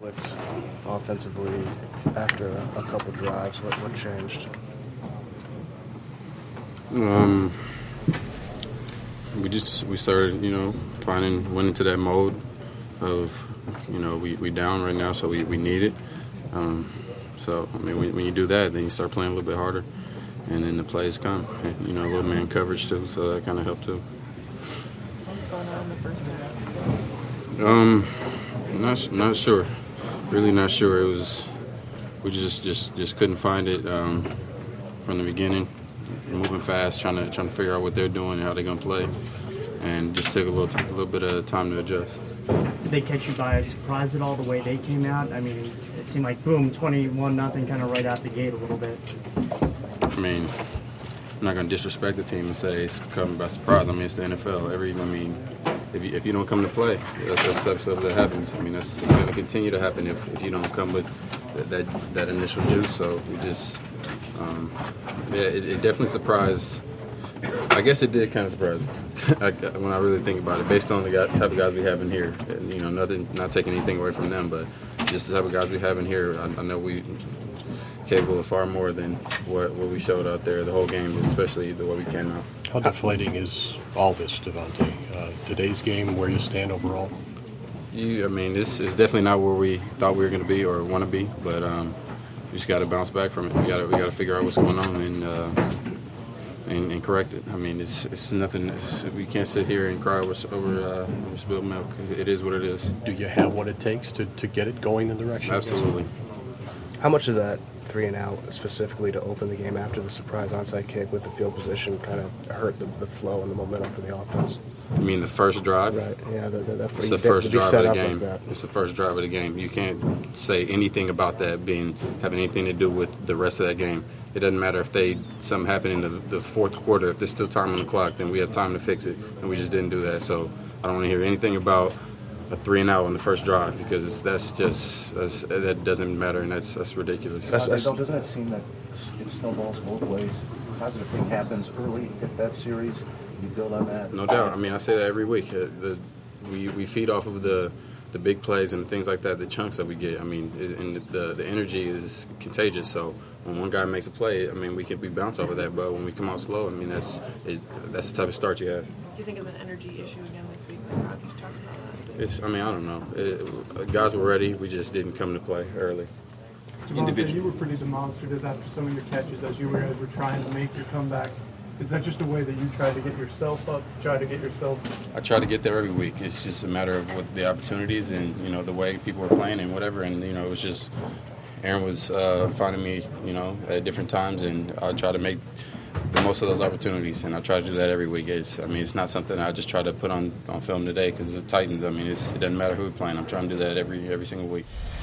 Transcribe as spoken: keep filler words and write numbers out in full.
What's offensively after a, a couple drives? What what changed? Um, we just we started, you know, finding went into that mode of, you know, we we down right now, so we, we need it. Um, so I mean, when, when you do that, then you start playing a little bit harder, and then the plays come. And, you know, a little man coverage too, so that kind of helped too. What's going on in the first half? Um, not not sure. Really not sure. It was we just just, just couldn't find it um, from the beginning. Moving fast, trying to trying to figure out what they're doing and how they're gonna play, and just took a little t- a little bit of time to adjust. Did they catch you by surprise at all the way they came out? I mean, it seemed like boom, twenty-one nothing, kind of right out the gate a little bit. I mean, I'm not gonna disrespect the team and say it's coming by surprise. I mean, it's the N F L. Every I mean, if you if you don't come to play, that's that's stuff, stuff that happens. I mean, that's it's gonna continue to happen if, if you don't come with that that, that initial juice. So we just. Um, yeah, it, it definitely surprised. I guess it did kind of surprise me I, when I really think about it, based on the guy, type of guys we have in here. And, you know, nothing, not taking anything away from them, but just the type of guys we have in here. I, I know we capable of far more than what, what we showed out there the whole game, especially the way we came out. How deflating is all this, Devontae? Uh, today's game, where you stand overall? You, I mean, this is definitely not where we thought we were going to be or want to be, but. Um, We just got to bounce back from it. We got to we got to figure out what's going on and uh, and, and correct it. I mean, it's it's nothing. It's, we can't sit here and cry over over, uh, over spilled milk because it is what it is. Do you have what it takes to, to get it going in the direction? Absolutely. How much of that three and out specifically to open the game after the surprise onside kick with the field position kind of hurt the, the flow and the momentum for the offense? I mean, the first drive. Right. Yeah. The, the, the, It's the first drive of the game. Like it's the first drive of the game. You can't say anything about that being having anything to do with the rest of that game. It doesn't matter if they something happened in the, the fourth quarter. If there's still time on the clock, then we have time to fix it, and we just didn't do that. So I don't want to hear anything about a three and out on the first drive because that's just that's, that doesn't matter, and that's that's ridiculous. That's, that's, doesn't it seem that it snowballs both ways? A positive thing happens early in that series, you build on that. No doubt. I mean, I say that every week. Uh, the, we we feed off of the the big plays and things like that, the chunks that we get. I mean, it, and the the energy is contagious. So when one guy makes a play, I mean, we can we bounce off of that. But when we come out slow, I mean, that's it, that's the type of start you have. Do you think of an energy issue again this week, like Rodgers talked about last week? It's, I mean, I don't know. It, guys were ready. We just didn't come to play early. Devontae, you were pretty demonstrative after some of your catches as you were, were trying to make your comeback. Is that just a way that you try to get yourself up, try to get yourself? I try to get there every week. It's just a matter of what the opportunities and, you know, the way people are playing and whatever. And, you know, it was just Aaron was uh, finding me, you know, at different times, and I try to make the most of those opportunities. And I try to do that every week. It's, I mean, it's not something I just try to put on, on film today because it's the Titans. I mean, it's, it doesn't matter who we're playing. I'm trying to do that every every single week.